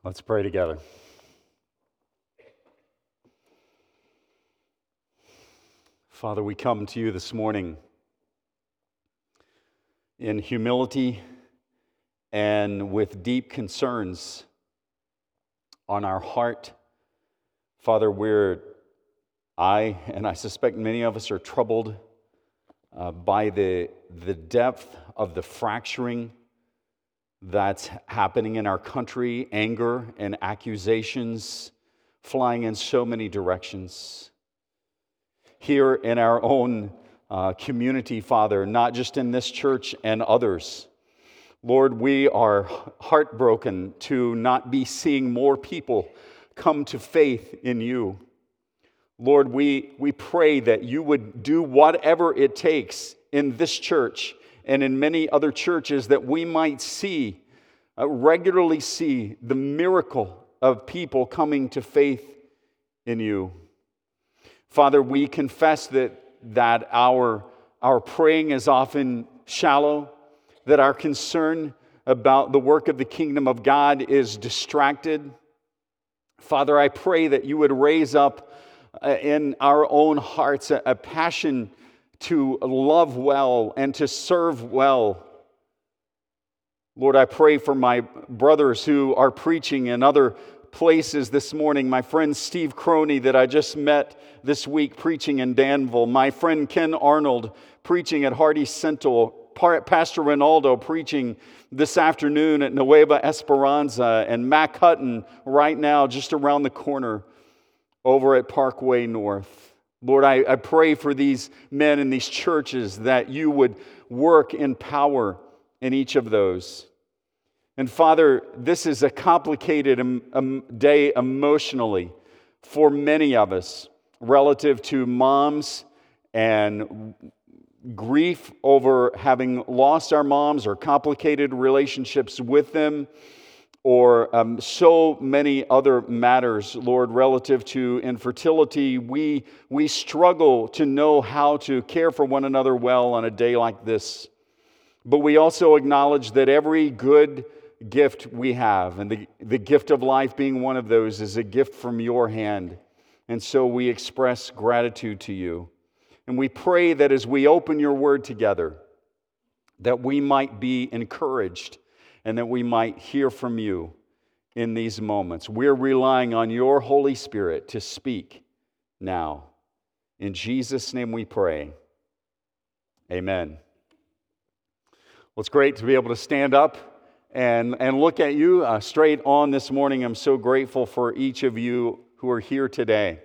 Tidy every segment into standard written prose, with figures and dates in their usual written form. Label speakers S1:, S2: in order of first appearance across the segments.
S1: Let's pray together. Father, we come to you this morning in humility and with deep concerns on our heart. Father, I suspect many of us are troubled by the depth of the fracturing that's happening in our country, anger and accusations flying in so many directions. Here in our own community, Father, not just in this church and others, Lord, we are heartbroken to not be seeing more people come to faith in you. Lord, we pray that you would do whatever it takes in this church and in many other churches that we might regularly see the miracle of people coming to faith in you. Father, we confess that our praying is often shallow, that our concern about the work of the kingdom of God is distracted. Father, I pray that you would raise up in our own hearts a passion to love well and to serve well. Lord, I pray for my brothers who are preaching in other places this morning. My friend Steve Croney that I just met this week preaching in Danville. My friend Ken Arnold preaching at Hardy Central. Pastor Ronaldo preaching this afternoon at Nueva Esperanza. And Mac Hutton right now just around the corner over at Parkway North. Lord, I pray for these men in these churches that you would work in power in each of those. And Father, this is a complicated day emotionally for many of us relative to moms and grief over having lost our moms or complicated relationships with them, or so many other matters, Lord, relative to infertility. We struggle to know how to care for one another well on a day like this. But we also acknowledge that every good gift we have, and the gift of life being one of those, is a gift from your hand. And so we express gratitude to you. And we pray that as we open your word together, that we might be encouraged and that we might hear from you in these moments. We're relying on your Holy Spirit to speak now. In Jesus' name we pray. Amen. Well, it's great to be able to stand up and look at you straight on this morning. I'm so grateful for each of you who are here today.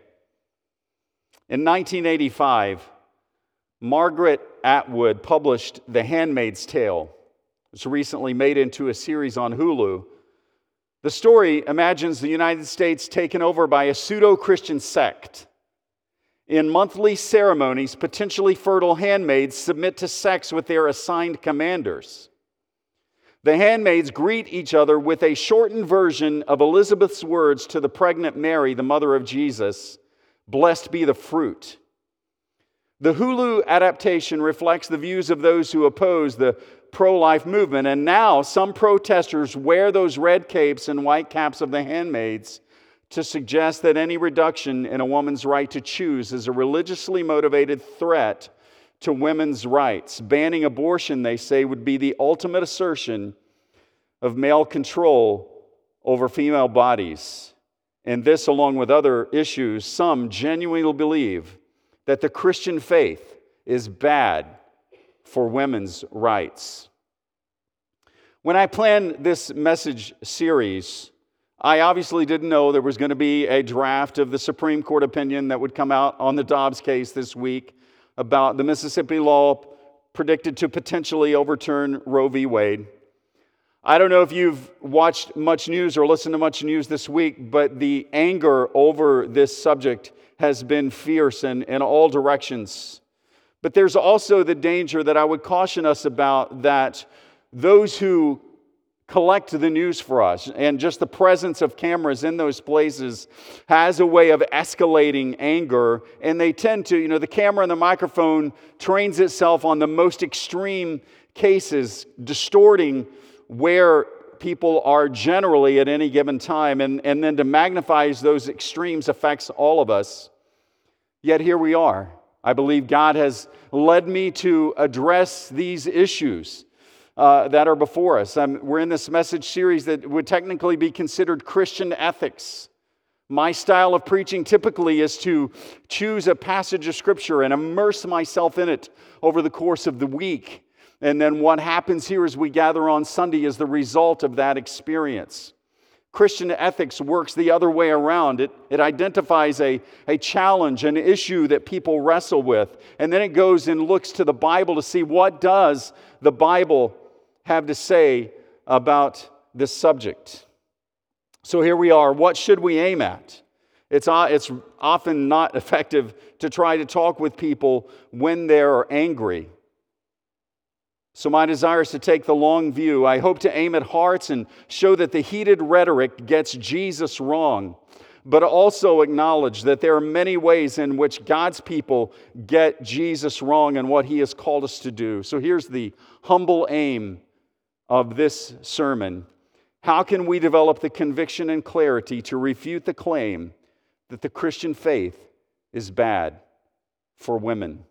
S1: In 1985, Margaret Atwood published The Handmaid's Tale. It's recently made into a series on Hulu. The story imagines the United States taken over by a pseudo-Christian sect. In monthly ceremonies, potentially fertile handmaids submit to sex with their assigned commanders. The handmaids greet each other with a shortened version of Elizabeth's words to the pregnant Mary, the mother of Jesus, "Blessed be the fruit." The Hulu adaptation reflects the views of those who oppose the pro-life movement, and now some protesters wear those red capes and white caps of the handmaids to suggest that any reduction in a woman's right to choose is a religiously motivated threat to women's rights. Banning abortion, they say, would be the ultimate assertion of male control over female bodies. And this, along with other issues, some genuinely believe that the Christian faith is bad for women's rights. When I planned this message series, I obviously didn't know there was going to be a draft of the Supreme Court opinion that would come out on the Dobbs case this week about the Mississippi law predicted to potentially overturn Roe v. Wade. I don't know if you've watched much news or listened to much news this week, but the anger over this subject has been fierce in all directions. But there's also the danger that I would caution us about, that those who collect the news for us, and just the presence of cameras in those places has a way of escalating anger, and they tend to, the camera and the microphone trains itself on the most extreme cases, distorting where people are generally at any given time, and then to magnify those extremes affects all of us. Yet here we are. I believe God has led me to address these issues that are before us. We're in this message series that would technically be considered Christian ethics. My style of preaching typically is to choose a passage of Scripture and immerse myself in it over the course of the week. And then what happens here as we gather on Sunday is the result of that experience. Christian ethics works the other way around. It identifies a challenge, an issue that people wrestle with. And then it goes and looks to the Bible to see what does the Bible have to say about this subject. So here we are. What should we aim at? It's often not effective to try to talk with people when they're angry. So my desire is to take the long view. I hope to aim at hearts and show that the heated rhetoric gets Jesus wrong, but also acknowledge that there are many ways in which God's people get Jesus wrong and what He has called us to do. So here's the humble aim of this sermon. How can we develop the conviction and clarity to refute the claim that the Christian faith is bad for women?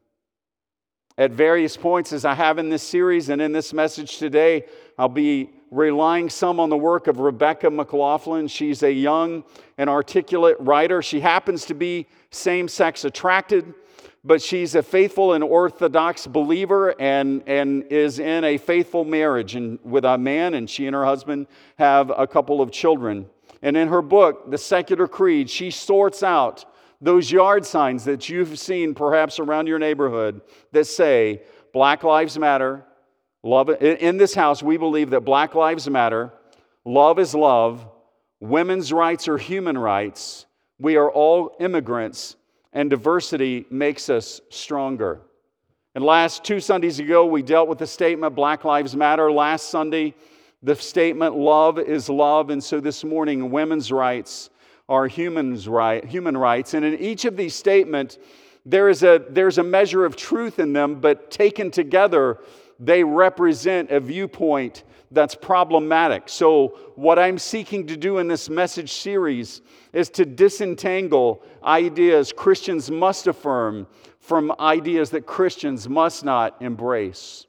S1: At various points, as I have in this series and in this message today, I'll be relying some on the work of Rebecca McLaughlin. She's a young and articulate writer. She happens to be same-sex attracted, but she's a faithful and orthodox believer and is in a faithful marriage with a man, and she and her husband have a couple of children. And in her book, The Secular Creed, she sorts out those yard signs that you've seen perhaps around your neighborhood that say, Black Lives Matter, love. In this house, we believe that Black Lives Matter, love is love, women's rights are human rights, we are all immigrants, and diversity makes us stronger. And last 2 Sundays ago, we dealt with the statement, Black Lives Matter. Last Sunday, the statement, love is love. And so this morning, women's rights are human rights. And in each of these statements, there's a measure of truth in them, but taken together, they represent a viewpoint that's problematic. So what I'm seeking to do in this message series is to disentangle ideas Christians must affirm from ideas that Christians must not embrace.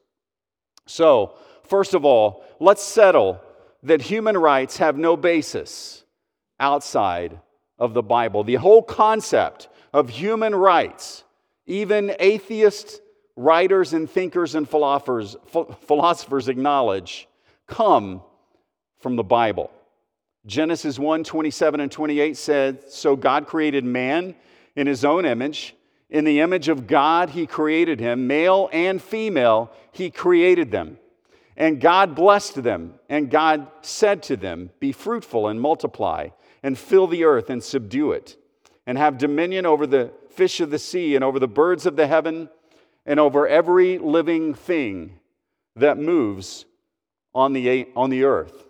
S1: So, first of all, let's settle that human rights have no basis outside of the Bible. The whole concept of human rights, even atheist writers and thinkers and philosophers acknowledge, come from the Bible. Genesis 1:27 and 28 said, so God created man in His own image. In the image of God, He created him. Male and female, He created them. And God blessed them. And God said to them, be fruitful and multiply, and fill the earth and subdue it, and have dominion over the fish of the sea, and over the birds of the heaven, and over every living thing that moves on the earth.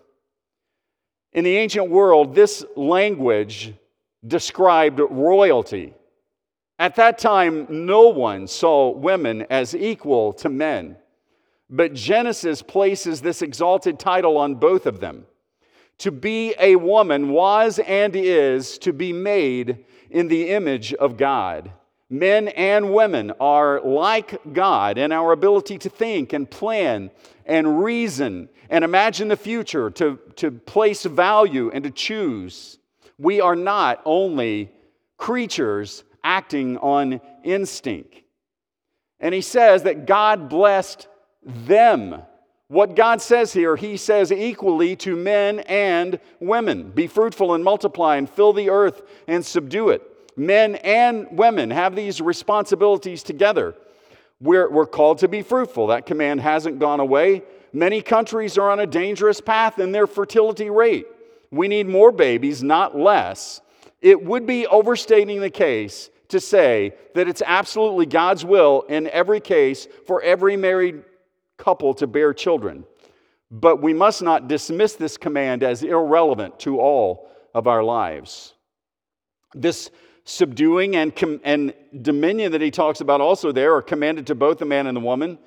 S1: In the ancient world, this language described royalty. At that time, no one saw women as equal to men. But Genesis places this exalted title on both of them. To be a woman was and is to be made in the image of God. Men and women are like God in our ability to think and plan and reason and imagine the future, to place value and to choose. We are not only creatures acting on instinct. And he says that God blessed them. What God says here, He says equally to men and women. Be fruitful and multiply and fill the earth and subdue it. Men and women have these responsibilities together. We're called to be fruitful. That command hasn't gone away. Many countries are on a dangerous path in their fertility rate. We need more babies, not less. It would be overstating the case to say that it's absolutely God's will in every case for every married couple to bear children. But we must not dismiss this command as irrelevant to all of our lives. This subduing and dominion that he talks about also there are commanded to both the man and the woman.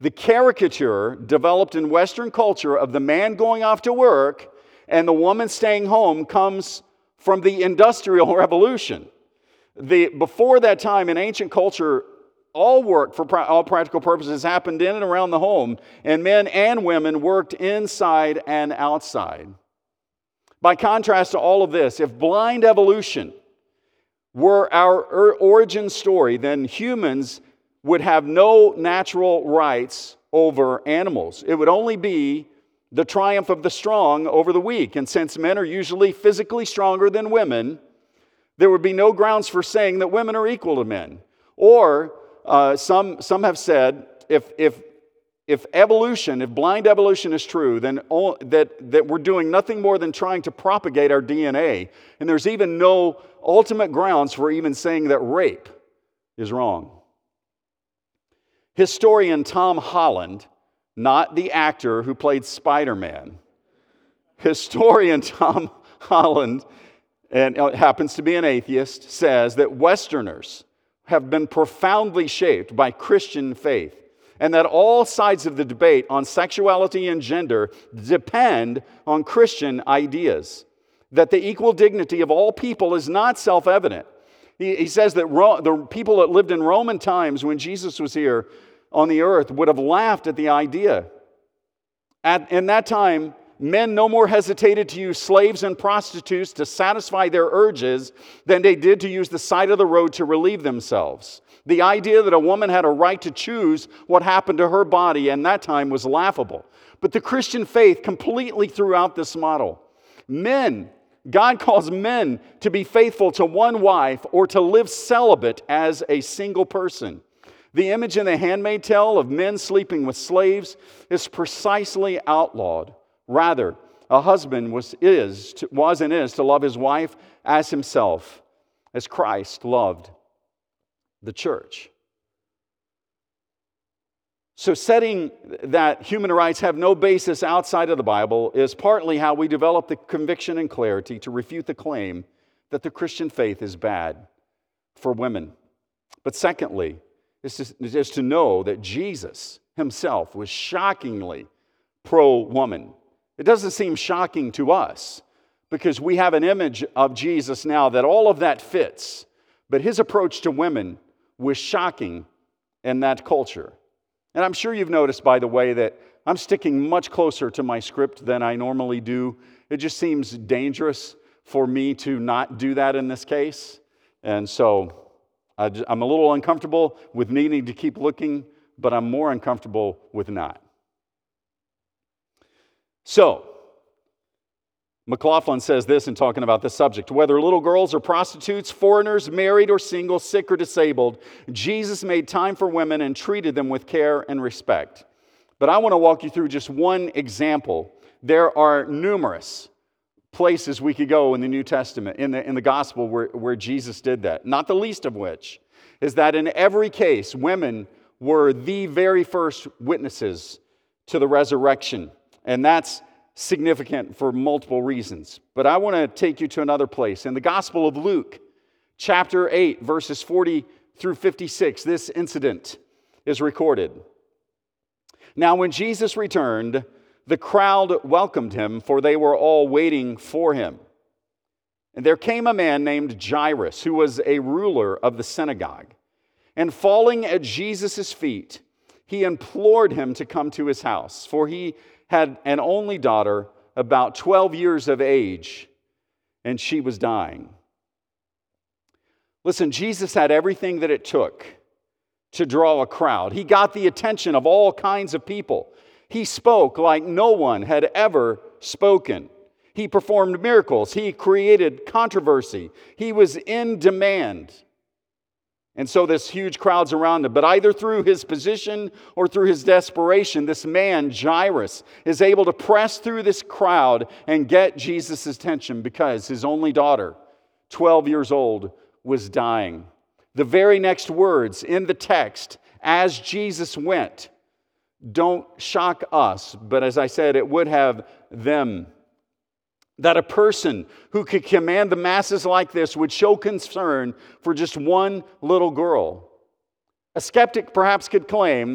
S1: The caricature developed in Western culture of the man going off to work and the woman staying home comes from the Industrial Revolution. Before that time in ancient culture, all work for all practical purposes happened in and around the home, and men and women worked inside and outside. By contrast to all of this, if blind evolution were our origin story, then humans would have no natural rights over animals. It would only be the triumph of the strong over the weak. And since men are usually physically stronger than women, there would be no grounds for saying that women are equal to men. Or some have said, if blind evolution is true, then that we're doing nothing more than trying to propagate our DNA. And there's even no ultimate grounds for even saying that rape is wrong. Historian Tom Holland, not the actor who played Spider-Man, historian Tom Holland, and happens to be an atheist, says that Westerners have been profoundly shaped by Christian faith, and that all sides of the debate on sexuality and gender depend on Christian ideas, that the equal dignity of all people is not self-evident. He says that the people that lived in Roman times when Jesus was here on the earth would have laughed at the idea. In that time, men no more hesitated to use slaves and prostitutes to satisfy their urges than they did to use the side of the road to relieve themselves. The idea that a woman had a right to choose what happened to her body in that time was laughable. But the Christian faith completely threw out this model. God calls men to be faithful to one wife or to live celibate as a single person. The image in The Handmaid's Tale of men sleeping with slaves is precisely outlawed. Rather, a husband was and is to love his wife as himself, as Christ loved the church. So setting that human rights have no basis outside of the Bible is partly how we develop the conviction and clarity to refute the claim that the Christian faith is bad for women. But secondly, is to know that Jesus himself was shockingly pro-woman. It doesn't seem shocking to us because we have an image of Jesus now that all of that fits. But his approach to women was shocking in that culture. And I'm sure you've noticed, by the way, that I'm sticking much closer to my script than I normally do. It just seems dangerous for me to not do that in this case. And so I'm a little uncomfortable with needing to keep looking, but I'm more uncomfortable with not. So, McLaughlin says this in talking about this subject. Whether little girls or prostitutes, foreigners, married or single, sick or disabled, Jesus made time for women and treated them with care and respect. But I want to walk you through just one example. There are numerous places we could go in the New Testament, in the gospel where Jesus did that. Not the least of which is that in every case, women were the very first witnesses to the resurrection. And that's significant for multiple reasons. But I want to take you to another place. In the Gospel of Luke, chapter 8, verses 40 through 56, this incident is recorded. Now, when Jesus returned, the crowd welcomed him, for they were all waiting for him. And there came a man named Jairus, who was a ruler of the synagogue. And falling at Jesus' feet, he implored him to come to his house, for he had an only daughter about 12 years of age, and she was dying. Listen, Jesus had everything that it took to draw a crowd. He got the attention of all kinds of people. He spoke like no one had ever spoken. He performed miracles. He created controversy. He was in demand. And so this huge crowd's around him. But either through his position or through his desperation, this man, Jairus, is able to press through this crowd and get Jesus' attention because his only daughter, 12 years old, was dying. The very next words in the text, as Jesus went, don't shock us, but as I said, it would have them. That a person who could command the masses like this would show concern for just one little girl. A skeptic perhaps could claim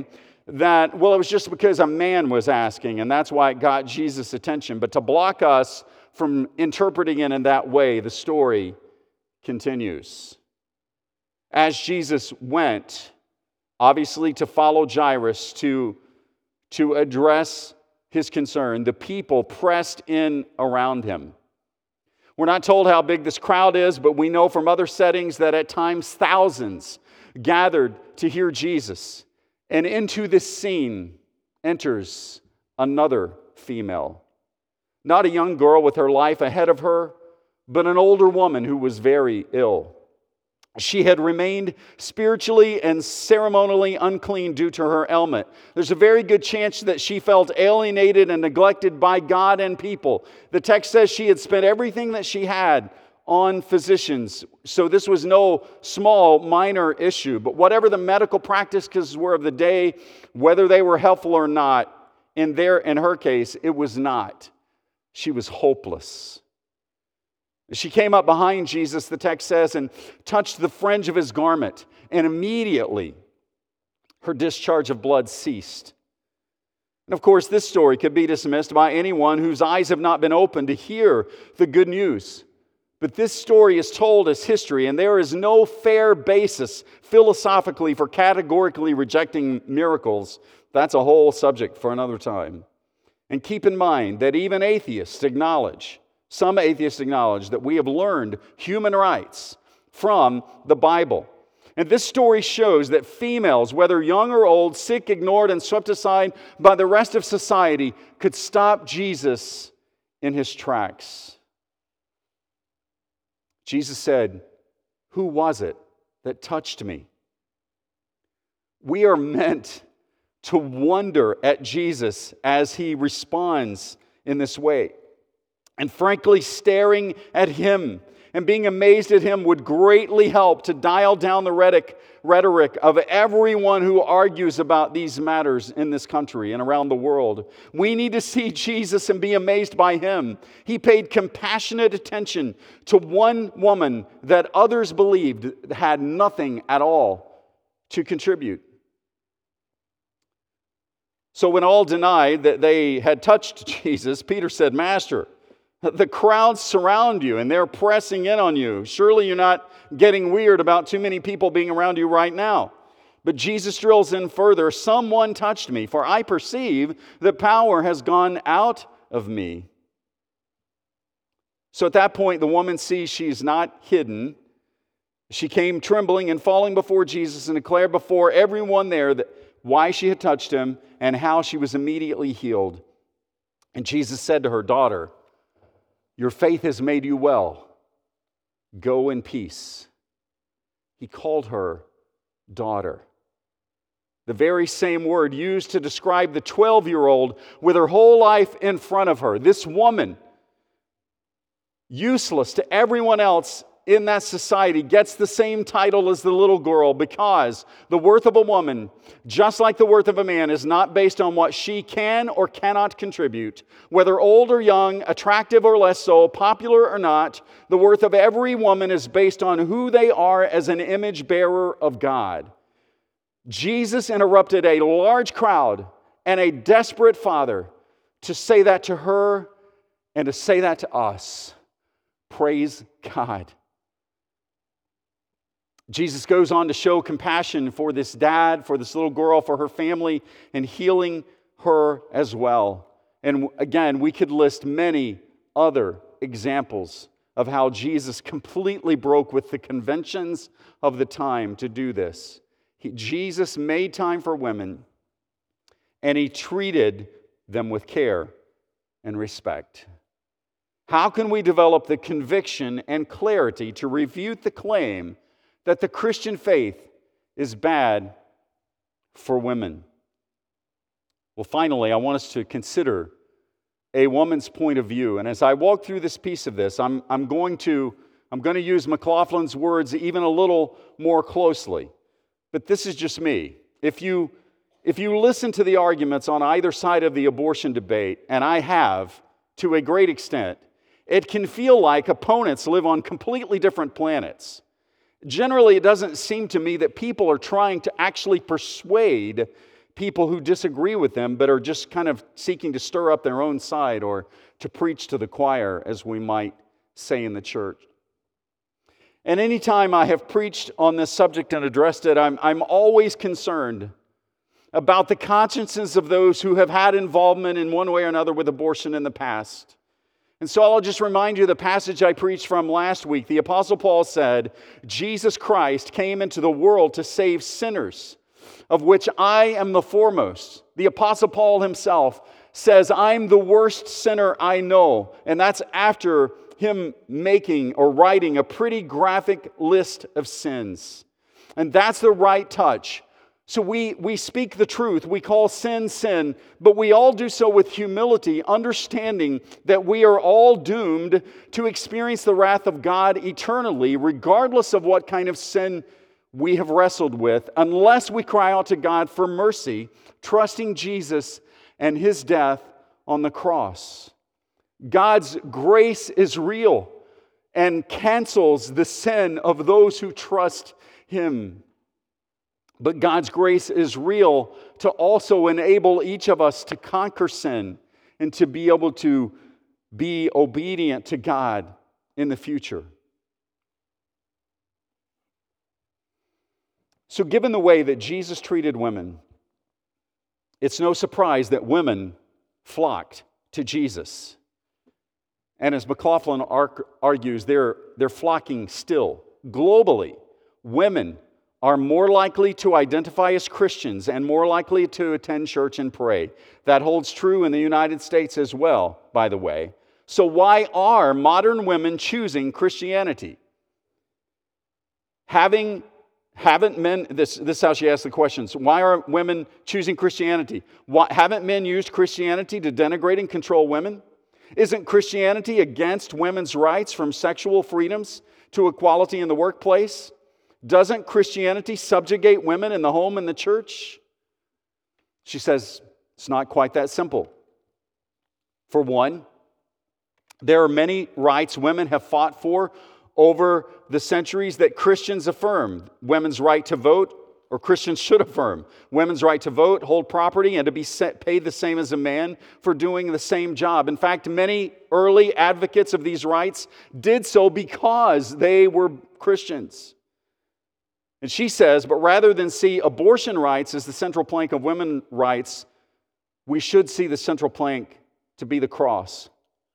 S1: that, well, it was just because a man was asking, and that's why it got Jesus' attention. But to block us from interpreting it in that way, the story continues. As Jesus went, obviously to follow Jairus, to address his concern, the people pressed in around him. We're not told how big this crowd is, but we know from other settings that at times thousands gathered to hear Jesus. And into this scene enters another female. Not a young girl with her life ahead of her, but an older woman who was very ill. She had remained spiritually and ceremonially unclean due to her ailment. There's a very good chance that she felt alienated and neglected by God and people. The text says she had spent everything that she had on physicians. So this was no small, minor issue. But whatever the medical practices were of the day, whether they were helpful or not, in her case, it was not. She was hopeless. She came up behind Jesus, the text says, and touched the fringe of his garment. And immediately, her discharge of blood ceased. And of course, this story could be dismissed by anyone whose eyes have not been opened to hear the good news. But this story is told as history, and there is no fair basis philosophically for categorically rejecting miracles. That's a whole subject for another time. And keep in mind that even some atheists acknowledge that we have learned human rights from the Bible. And this story shows that females, whether young or old, sick, ignored, and swept aside by the rest of society, could stop Jesus in his tracks. Jesus said, "Who was it that touched me?" We are meant to wonder at Jesus as he responds in this way. And frankly, staring at him and being amazed at him would greatly help to dial down the rhetoric of everyone who argues about these matters in this country and around the world. We need to see Jesus and be amazed by him. He paid compassionate attention to one woman that others believed had nothing at all to contribute. So when all denied that they had touched Jesus, Peter said, "Master, the crowds surround you and they're pressing in on you. Surely you're not getting weird about too many people being around you right now." But Jesus drills in further, "Someone touched me, for I perceive that power has gone out of me." So at that point, the woman sees she's not hidden. She came trembling and falling before Jesus and declared before everyone there that why she had touched him and how she was immediately healed. And Jesus said to her, "Daughter, your faith has made you well. Go in peace." He called her daughter. The very same word used to describe the 12-year-old with her whole life in front of her. This woman, useless to everyone else in that society, gets the same title as the little girl because the worth of a woman, just like the worth of a man, is not based on what she can or cannot contribute. Whether old or young, attractive or less so, popular or not, the worth of every woman is based on who they are as an image bearer of God. Jesus interrupted a large crowd and a desperate father to say that to her and to say that to us. Praise God. Jesus goes on to show compassion for this dad, for this little girl, for her family, and healing her as well. And again, we could list many other examples of how Jesus completely broke with the conventions of the time to do this. Jesus made time for women, and he treated them with care and respect. How can we develop the conviction and clarity to refute the claim that the Christian faith is bad for women? Well, finally, I want us to consider a woman's point of view. And as I walk through this piece of this, I'm going to use McLaughlin's words even a little more closely. But this is just me. If you listen to the arguments on either side of the abortion debate, and I have to a great extent, it can feel like opponents live on completely different planets. Generally, it doesn't seem to me that people are trying to actually persuade people who disagree with them but are just kind of seeking to stir up their own side or to preach to the choir, as we might say in the church. And anytime I have preached on this subject and addressed it, I'm always concerned about the consciences of those who have had involvement in one way or another with abortion in the past. And so I'll just remind you the passage I preached from last week. The Apostle Paul said, Jesus Christ came into the world to save sinners, of which I am the foremost. The Apostle Paul himself says, I'm the worst sinner I know. And that's after him making or writing a pretty graphic list of sins. And that's the right touch. So we speak the truth. We call sin, sin, but we all do so with humility, understanding that we are all doomed to experience the wrath of God eternally, regardless of what kind of sin we have wrestled with, unless we cry out to God for mercy, trusting Jesus and His death on the cross. God's grace is real and cancels the sin of those who trust Him. But God's grace is real to also enable each of us to conquer sin and to be able to be obedient to God in the future. So given the way that Jesus treated women, it's no surprise that women flocked to Jesus. And as McLaughlin argues, they're flocking still. Globally, women are more likely to identify as Christians and more likely to attend church and pray. That holds true in the United States as well, by the way. So why are modern women choosing Christianity? Haven't men, this is how she asks the questions, why are women choosing Christianity? Haven't men used Christianity to denigrate and control women? Isn't Christianity against women's rights, from sexual freedoms to equality in the workplace? Doesn't Christianity subjugate women in the home and the church? She says it's not quite that simple. For one, there are many rights women have fought for over the centuries that Christians affirm. Women's right to vote, or Christians should affirm. Women's right to vote, hold property, and to be paid the same as a man for doing the same job. In fact, many early advocates of these rights did so because they were Christians. And she says, but rather than see abortion rights as the central plank of women's rights, we should see the central plank to be the cross.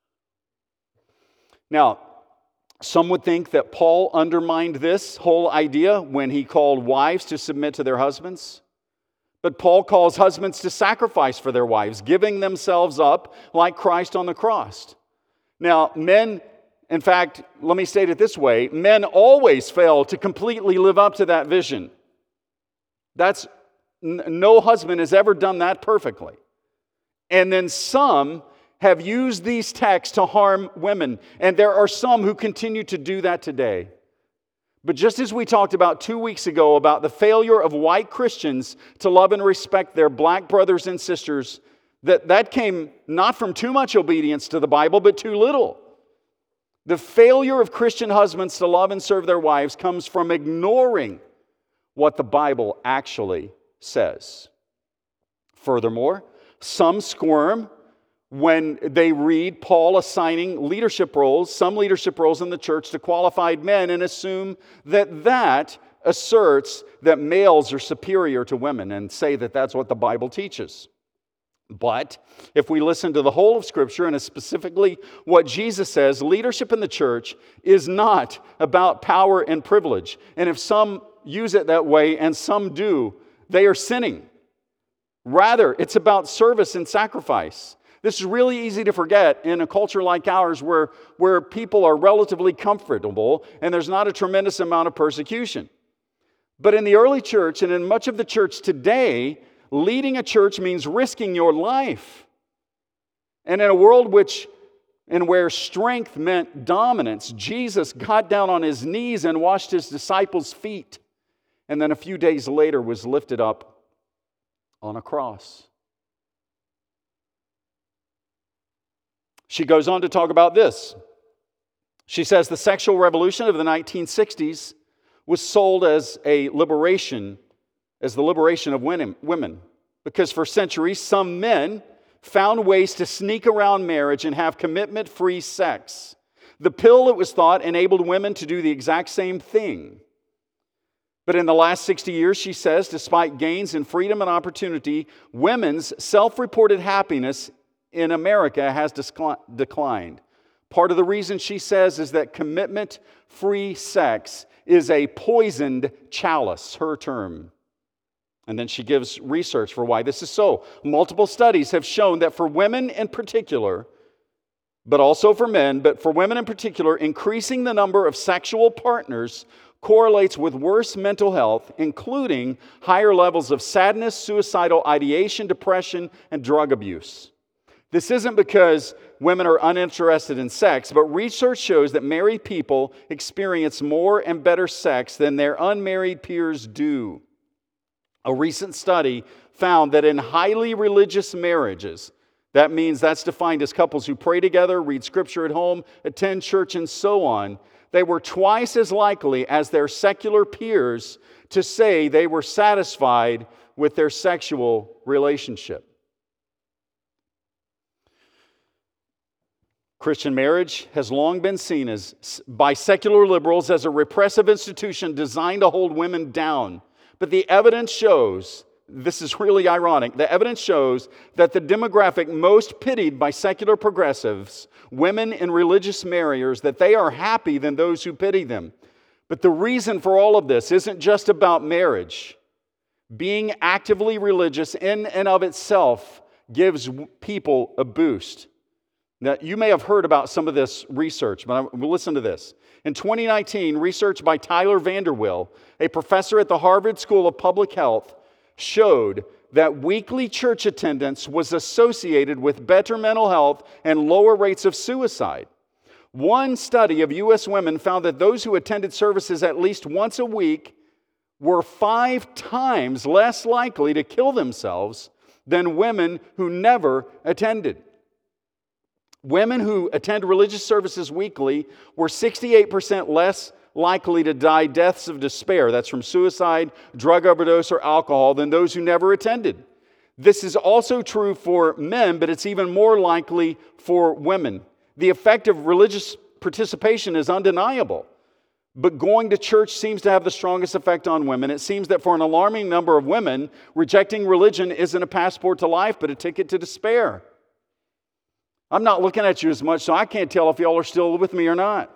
S1: Now, some would think that Paul undermined this whole idea when he called wives to submit to their husbands. But Paul calls husbands to sacrifice for their wives, giving themselves up like Christ on the cross. Now, men, in fact, let me state it this way, men always fail to completely live up to that vision. No husband has ever done that perfectly. And then some have used these texts to harm women. And there are some who continue to do that today. But just as we talked about 2 weeks ago about the failure of white Christians to love and respect their black brothers and sisters, that came not from too much obedience to the Bible, but too little. The failure of Christian husbands to love and serve their wives comes from ignoring what the Bible actually says. Furthermore, some squirm when they read Paul assigning leadership roles, some leadership roles in the church, to qualified men, and assume that asserts that males are superior to women and say that that's what the Bible teaches. But if we listen to the whole of Scripture, and specifically what Jesus says, leadership in the church is not about power and privilege. And if some use it that way, and some do, they are sinning. Rather, it's about service and sacrifice. This is really easy to forget in a culture like ours where people are relatively comfortable and there's not a tremendous amount of persecution. But in the early church and in much of the church today, leading a church means risking your life. And in a world where strength meant dominance, Jesus got down on his knees and washed his disciples' feet. And then a few days later was lifted up on a cross. She goes on to talk about this. She says the sexual revolution of the 1960s was sold as the liberation of women. Because for centuries, some men found ways to sneak around marriage and have commitment-free sex. The pill, it was thought, enabled women to do the exact same thing. But in the last 60 years, she says, despite gains in freedom and opportunity, women's self-reported happiness in America has declined. Part of the reason, she says, is that commitment-free sex is a poisoned chalice, her term. And then she gives research for why this is so. Multiple studies have shown that for women in particular, but also for men, but for women in particular, increasing the number of sexual partners correlates with worse mental health, including higher levels of sadness, suicidal ideation, depression, and drug abuse. This isn't because women are uninterested in sex, but research shows that married people experience more and better sex than their unmarried peers do. A recent study found that in highly religious marriages, that means that's defined as couples who pray together, read scripture at home, attend church, and so on, they were twice as likely as their secular peers to say they were satisfied with their sexual relationship. Christian marriage has long been seen by secular liberals as a repressive institution designed to hold women down. But the evidence shows, this is really ironic, the evidence shows that the demographic most pitied by secular progressives, women in religious marriages, that they are happy than those who pity them. But the reason for all of this isn't just about marriage. Being actively religious in and of itself gives people a boost. Now, you may have heard about some of this research, but listen to this. In 2019, research by Tyler Vanderwill, a professor at the Harvard School of Public Health, showed that weekly church attendance was associated with better mental health and lower rates of suicide. One study of U.S. women found that those who attended services at least once a week were 5 times less likely to kill themselves than women who never attended. Women who attend religious services weekly were 68% less likely to die deaths of despair, that's from suicide, drug overdose, or alcohol, than those who never attended. This is also true for men, but it's even more likely for women. The effect of religious participation is undeniable, but going to church seems to have the strongest effect on women. It seems that for an alarming number of women, rejecting religion isn't a passport to life, but a ticket to despair. I'm not looking at you as much, so I can't tell if y'all are still with me or not.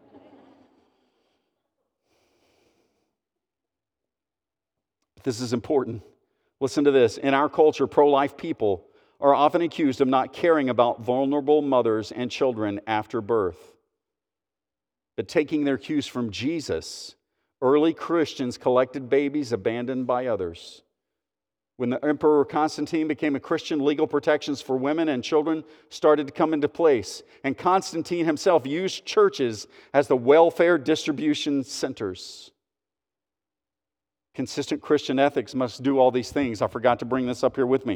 S1: This is important. Listen to this. In our culture, pro-life people are often accused of not caring about vulnerable mothers and children after birth. But taking their cues from Jesus, early Christians collected babies abandoned by others. When the Emperor Constantine became a Christian, legal protections for women and children started to come into place. And Constantine himself used churches as the welfare distribution centers. Consistent Christian ethics must do all these things. I forgot to bring this up here with me.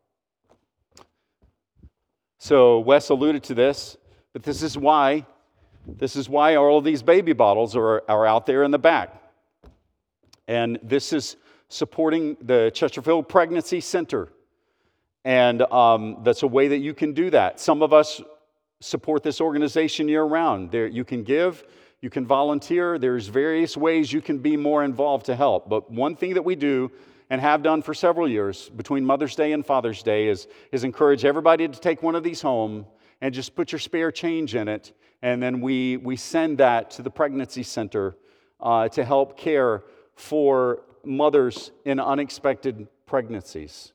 S1: So Wes alluded to this, but this is why all of these baby bottles are out there in the back. And this is supporting the Chesterfield Pregnancy Center. And that's a way that you can do that. Some of us support this organization year-round. You can give, you can volunteer. There's various ways you can be more involved to help. But one thing that we do and have done for several years between Mother's Day and Father's Day is encourage everybody to take one of these home and just put your spare change in it. And then we send that to the pregnancy center to help care for mothers in unexpected pregnancies.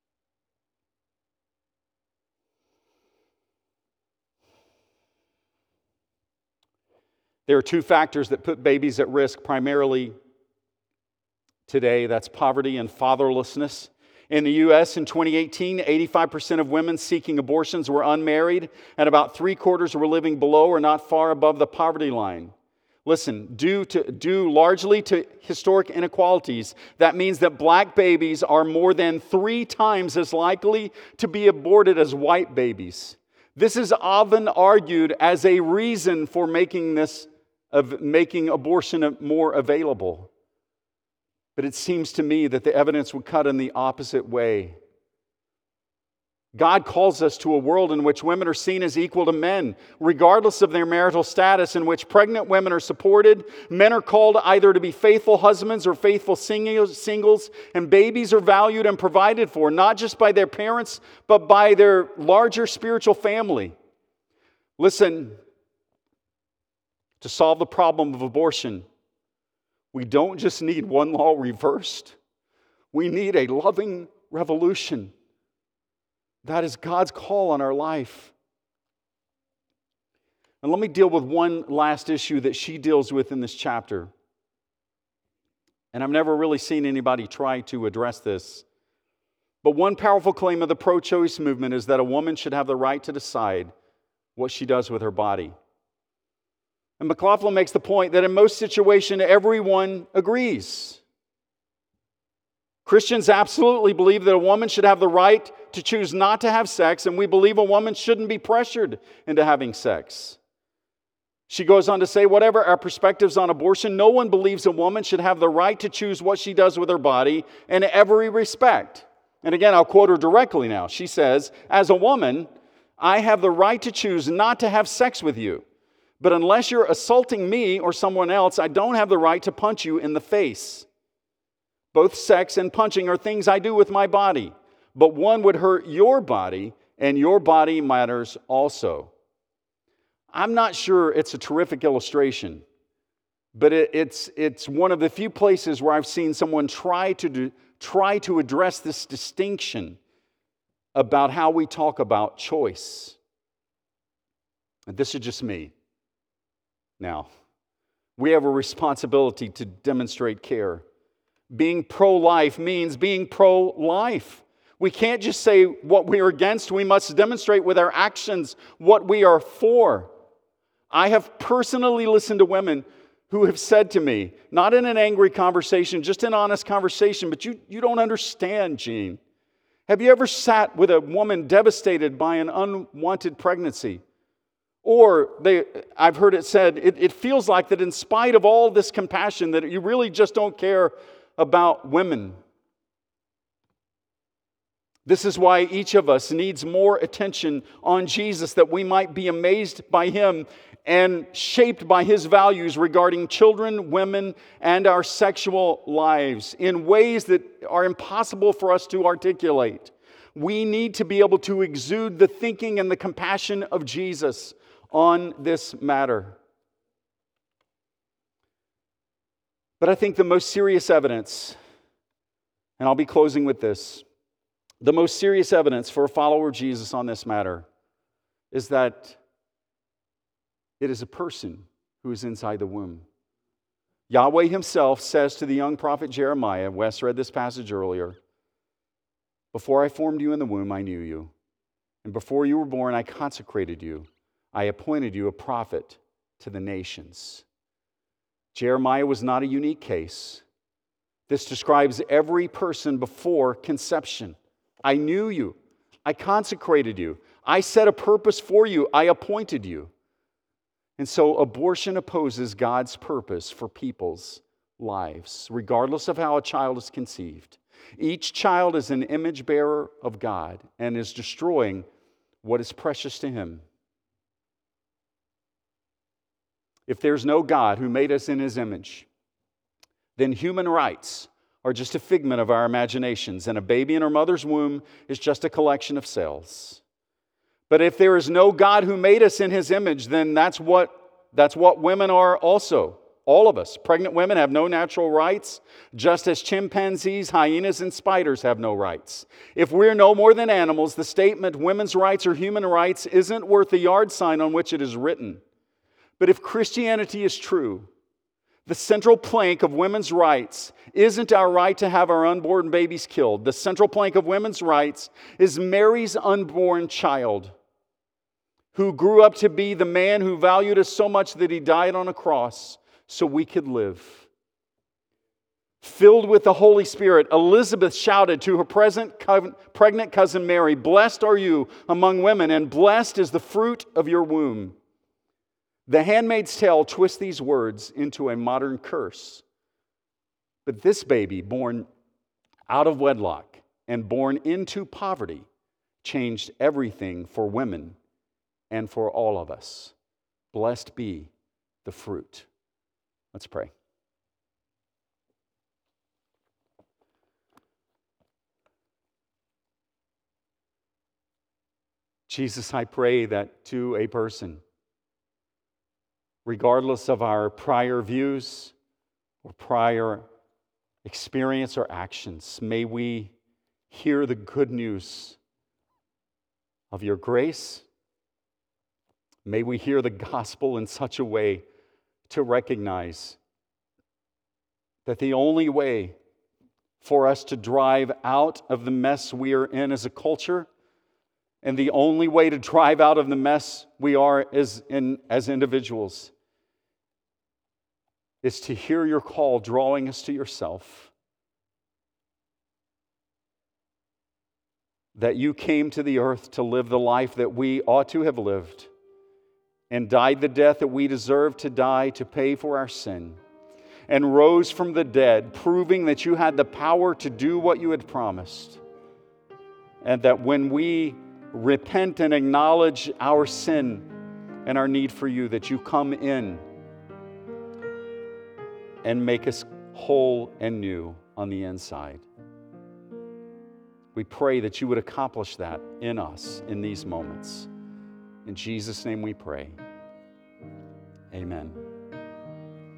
S1: There are 2 factors that put babies at risk primarily today. That's poverty and fatherlessness. In the U.S. in 2018, 85% of women seeking abortions were unmarried, and about 3/4 were living below or not far above the poverty line. Listen, due largely to historic inequalities, that means that black babies are more than 3 times as likely to be aborted as white babies. This is often argued as a reason for making abortion more available. But it seems to me that the evidence would cut in the opposite way. God calls us to a world in which women are seen as equal to men, regardless of their marital status, in which pregnant women are supported. Men are called either to be faithful husbands or faithful singles, and babies are valued and provided for, not just by their parents, but by their larger spiritual family. Listen, to solve the problem of abortion, we don't just need one law reversed. We need a loving revolution. That is God's call on our life. And let me deal with one last issue that she deals with in this chapter. And I've never really seen anybody try to address this. But one powerful claim of the pro-choice movement is that a woman should have the right to decide what she does with her body. And McLaughlin makes the point that in most situations, everyone agrees. Christians absolutely believe that a woman should have the right to choose not to have sex, and we believe a woman shouldn't be pressured into having sex. She goes on to say, whatever our perspectives on abortion, no one believes a woman should have the right to choose what she does with her body in every respect. And again, I'll quote her directly now. She says, as a woman, I have the right to choose not to have sex with you. But unless you're assaulting me or someone else, I don't have the right to punch you in the face. Both sex and punching are things I do with my body. But one would hurt your body, and your body matters also. I'm not sure it's a terrific illustration, but it's one of the few places where I've seen someone try to address this distinction about how we talk about choice. And this is just me. Now, we have a responsibility to demonstrate care. Being pro-life means being pro-life. We can't just say what we are against. We must demonstrate with our actions what we are for. I have personally listened to women who have said to me, not in an angry conversation, just an honest conversation, but you don't understand, Gene. Have you ever sat with a woman devastated by an unwanted pregnancy? Or I've heard it said, it feels like that in spite of all this compassion, that you really just don't care about women. This is why each of us needs more attention on Jesus, that we might be amazed by Him and shaped by His values regarding children, women, and our sexual lives in ways that are impossible for us to articulate. We need to be able to exude the thinking and the compassion of Jesus on this matter. But I think the most serious evidence, and I'll be closing with this, the most serious evidence for a follower of Jesus on this matter is that it is a person who is inside the womb. Yahweh Himself says to the young prophet Jeremiah, Wes read this passage earlier, before I formed you in the womb, I knew you. And before you were born, I consecrated you. I appointed you a prophet to the nations. Jeremiah was not a unique case. This describes every person before conception. I knew you. I consecrated you. I set a purpose for you. I appointed you. And so abortion opposes God's purpose for people's lives, regardless of how a child is conceived. Each child is an image bearer of God and is destroying what is precious to Him. If there's no God who made us in His image, then human rights are just a figment of our imaginations, and a baby in her mother's womb is just a collection of cells. But if there is no God who made us in His image, then that's what women are also. All of us. Pregnant women have no natural rights, just as chimpanzees, hyenas, and spiders have no rights. If we're no more than animals, the statement women's rights are human rights isn't worth the yard sign on which it is written. But if Christianity is true, the central plank of women's rights isn't our right to have our unborn babies killed. The central plank of women's rights is Mary's unborn child, who grew up to be the man who valued us so much that He died on a cross so we could live. Filled with the Holy Spirit, Elizabeth shouted to her pregnant cousin Mary, "Blessed are you among women, and blessed is the fruit of your womb." The Handmaid's Tale twists these words into a modern curse. But this baby, born out of wedlock and born into poverty, changed everything for women and for all of us. Blessed be the fruit. Let's pray. Jesus, I pray that to a person, regardless of our prior views or prior experience or actions, may we hear the good news of your grace. May we hear the gospel in such a way to recognize that the only way for us to drive out of the mess we are in as a culture, and the only way to drive out of the mess we are as individuals, is to hear your call drawing us to yourself. That you came to the earth to live the life that we ought to have lived, and died the death that we deserve to die to pay for our sin, and rose from the dead, proving that you had the power to do what you had promised. And that when we repent and acknowledge our sin and our need for you, that you come in and make us whole and new on the inside. We pray that you would accomplish that in us in these moments. In Jesus' name we pray. Amen.